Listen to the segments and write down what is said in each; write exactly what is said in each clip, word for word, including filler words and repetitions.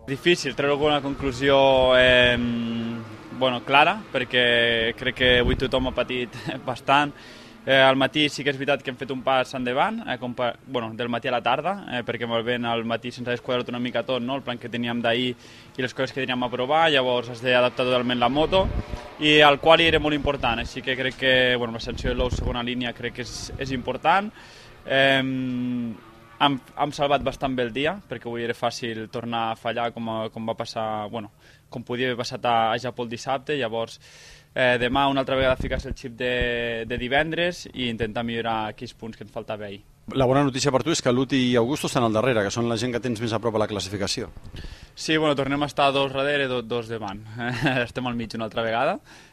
Difícil treure alguna conclusió eh, bueno, clara, perquè crec que avui tothom ha patit bastant. Eh, al matí sí que és veritat que hem fet un pas endavant, eh, compa- bueno, del matí a la tarda, eh, perquè molt bé al matí se'ns ha desquadrat una mica tot, no? El plan que teníem d'ahir i les coses que teníem a provar, llavors has d'adaptar totalment la moto, i el qual era molt important, així que crec que bueno, l'ascensió de l'Ou segona línia crec que és, és important. Eh, hem, hem salvat bastant bé el dia, perquè avui era fàcil tornar a fallar com, a, com va passar, bueno, com podia haver passat a, a Japó el dissabte, llavors Eh, demà una altra vegada ficar-se el xip de, de divendres i intentar millorar aquells punts que ens faltava ahir. La bona notícia per tu és que Luti i Augusto estan al darrere, que són la gent que tens més a prop a la classificació. Sí, bueno, tornem a estar dos darrere, dos, dos davant. Estem al mig una altra vegada.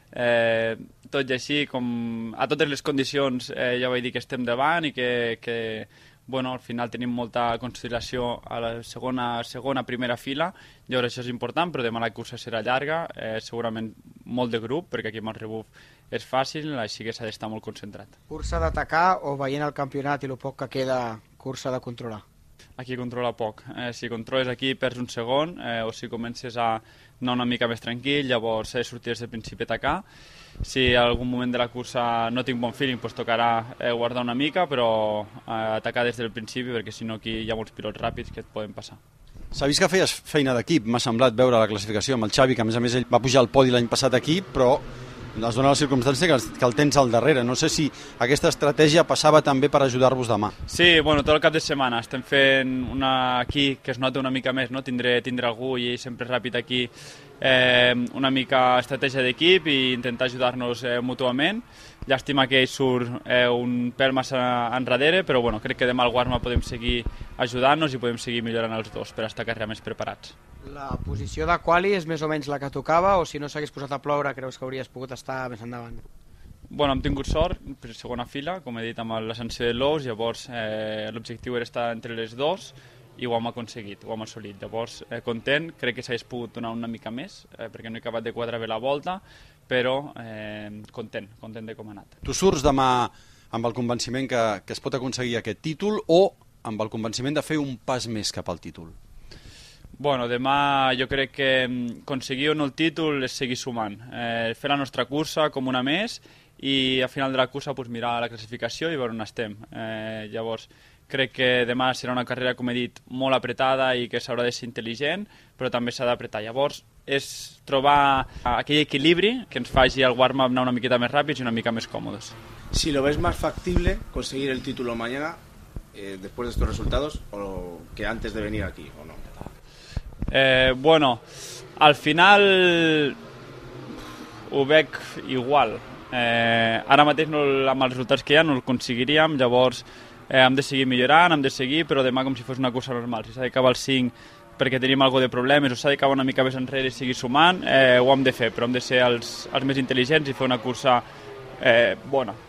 Eh, tot i així, com a totes les condicions, eh, ja vaig dir que estem davant i que, que bueno, al final tenim molta consideració a la segona, segona primera fila, llavors això és important, però demà la cursa serà llarga, eh, segurament molt de grup, perquè aquí amb el rebuf és fàcil, així que s'ha d'estar molt concentrat. Cursa d'atacar o veient el campionat i el poc que queda, cursa de controlar? Aquí controla poc. Eh, si controles aquí perds un segon, eh, o si comences a anar una mica més tranquil, llavors s'ha de sortir des del principi a atacar. Si en algun moment de la cursa no tinc bon feeling, doncs tocarà eh, guardar una mica, però eh, atacar des del principi, perquè si no aquí hi ha molts pilots ràpids que et poden passar. S'ha vist que feies feina d'equip, m'ha semblat veure la classificació amb el Xavi, que a més a més ell va pujar al podi l'any passat aquí, però es dona la circumstància que, que el tens al darrere. No sé si aquesta estratègia passava també per ajudar-vos demà. Sí, bueno, tot el cap de setmana estem fent una aquí que es nota una mica més, no? Tindré, tindré algú i ell sempre ràpid aquí, eh, una mica estratègia d'equip i intentar ajudar-nos eh, mútuament. Llàstima que ell surt eh, un pèl massa enrere, però bueno, crec que demà al Guarsma podem seguir ajudant-nos i podem seguir millorant els dos per estar carrer més preparats. La posició de quali és més o menys la que tocava, o si no s'hagués posat a ploure creus que hauries pogut estar més endavant? Bueno, hem tingut sort per segona fila, com he dit, amb l'ascensió de l'Ous, llavors eh, l'objectiu era estar entre les dues i ho hem aconseguit, ho hem assolit. Llavors, eh, content, crec que s'hagués pogut donar una mica més, eh, perquè no he acabat de quadrar bé la volta, però eh, content, content de com ha anat. Tu surts demà amb el convenciment que, que es pot aconseguir aquest títol o amb el convenciment de fer un pas més cap al títol? Bueno, demà jo crec que aconseguir o no el títol és seguir sumant, eh, fer la nostra cursa com una més i al final de la cursa pues, mirar la classificació i veure on estem. Eh, llavors, crec que demà serà una carrera, com he dit, molt apretada i que s'haurà de ser intel·ligent, però també s'ha d'apretar. Llavors, és trobar aquell equilibri que ens faci al warm-up anar una miqueta més ràpids i una mica més còmodes. Si lo ves más factible conseguir el título mañana, eh, después de estos resultados, o que antes de venir aquí, ¿o no? Eh, bueno, al final ho veig igual. Eh, ara mateix no, amb els resultats que hi ha no el aconseguiríem, llavors eh, hem de seguir millorant, hem de seguir, però demà com si fos una cursa normal. Si s'ha d'acabar el cinc perquè tenim algo de problemes o s'ha d'acabar una mica més enrere i seguir sumant, eh, ho hem de fer, però hem de ser els, els més intel·ligents i fer una cursa eh, bona.